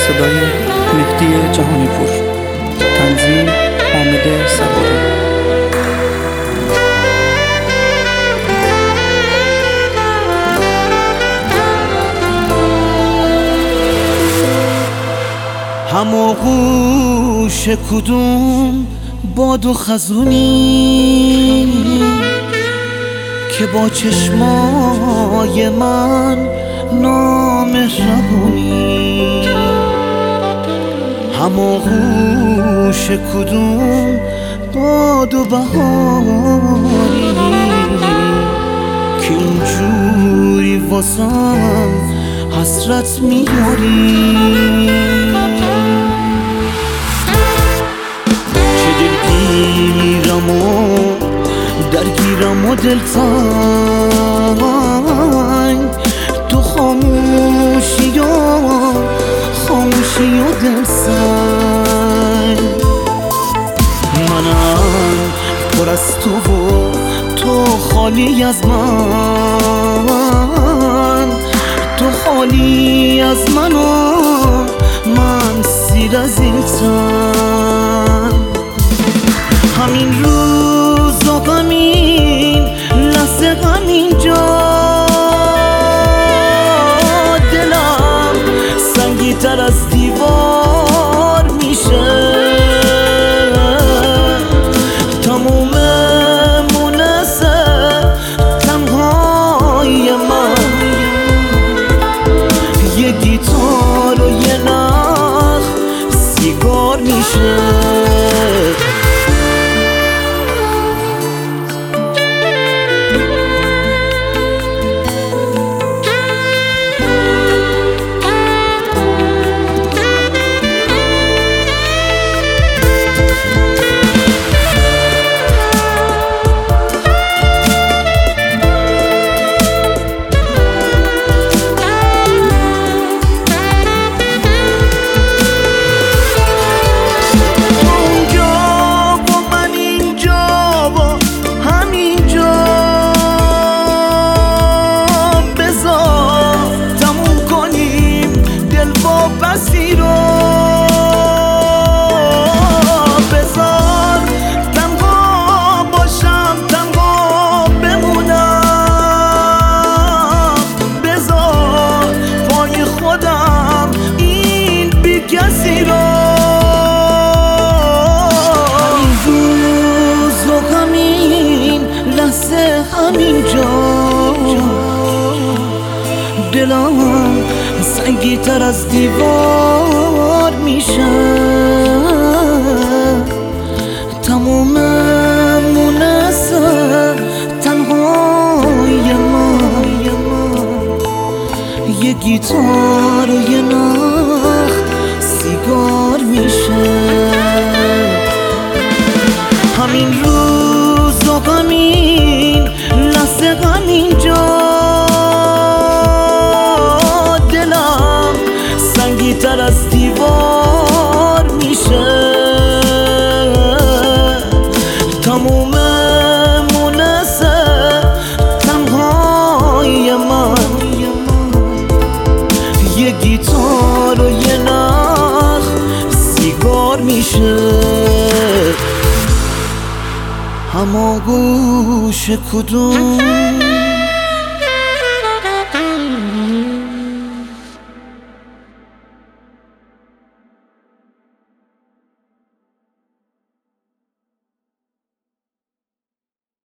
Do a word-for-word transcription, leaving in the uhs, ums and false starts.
صدای مهدی جهانی پور، تنظیم حامد صبوری. هماغوش کدوم باد و خزونی که با چشمای من نامهربونی، هماغوش کدوم باد و بهاری که اینجوری واسم حسرت میاری. دلگیرم و درگیرم و دلتنگ، تو خاموشی و خاموشی و دلسنگ. منم پر از تو و تو خالی از من، تو خالی از من و من سیر از این تن. همین روز و غمین لحظه غمین جا، دلم سنگی تر از دیوار میشه. تموم مونسه تنهای من یه گیتار و یه نخ سیگار میشه. بذار تنها باشم، تنها بمونم، بذار پای خودم این بی کسی رو. همین روز و همین لحظه همینجا، دلم سنگی تر از دیوار میشه. تموم مونسه تنهای من یه گیتار و یه نخ سیگار میشه. همین روز و غمین لحظه غمینجا، سنگی تر از دیوار میشه. تموم مونسه تنهای من یه گیتار و یه نخ سیگار میشه. هماغوش کدوم